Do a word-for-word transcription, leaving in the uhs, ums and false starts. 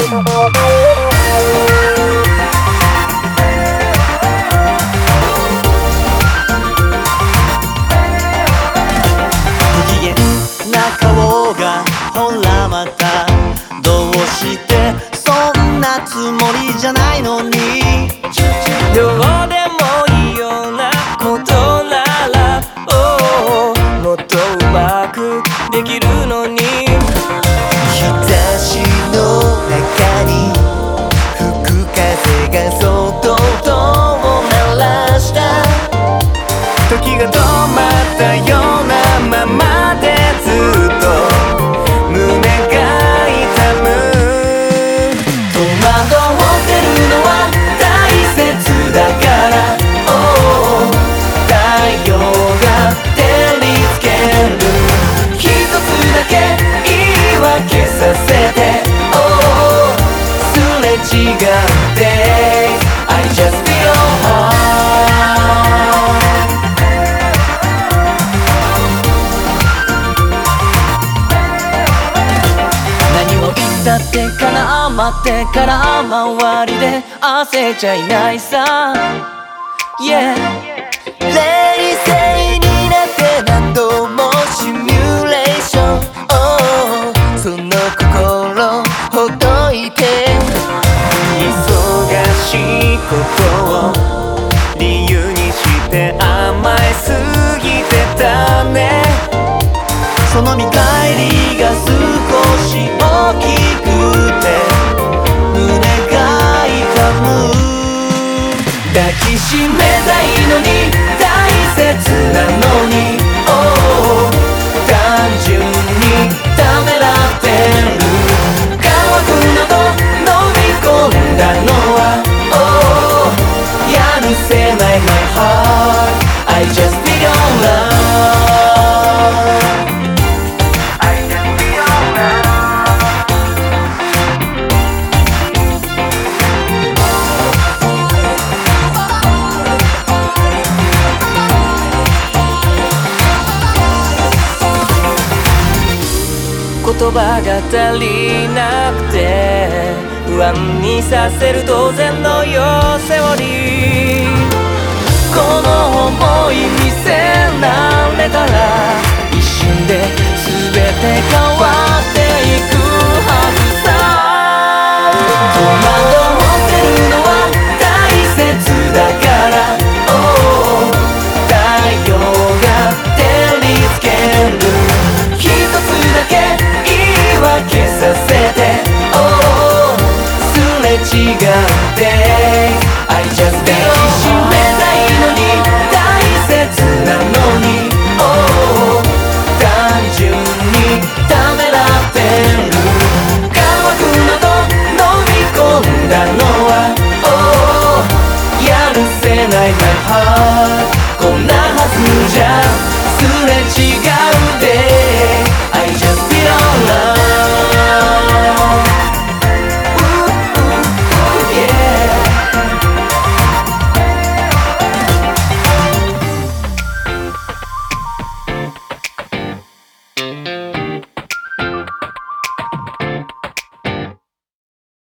機嫌な顔がほらまたどうしてそんなつもりじゃないのにどうでもいいようなことなら、oh、もっとうまくできるのに日差しの中に吹く風がそっと音を鳴らした時が止まったようなままでずっと胸が痛む戸惑ってるのは大切だから、oh、太陽が照りつける一つだけ言い訳させて、oh、すれ違って I just feel hardだってから待ってから周りで焦っちゃいないさ、yeah、冷静になって何度もシミュレーション、oh、その心ほどいて忙しいことを理由にして甘えすぎてたねその見返りが少し大きくて胸が痛む抱きしめたいのに大切なのに、oh、単純にためらってる乾くのと飲み込んだのは、oh、やるせない my heart I just feel your love 言葉が足りなくて不安にさせる当然のよセオリーこの想い見せられたら一瞬で全て変わっていくはずさ戸惑ってるのは大切だから、oh、太陽が照りつける一つだけ言い訳させて、oh、すれ違って I just feel 抱きしめたいのに大切なのに、oh、単純にためらってる乾くのと飲み込んだのは、oh、やるせない my heart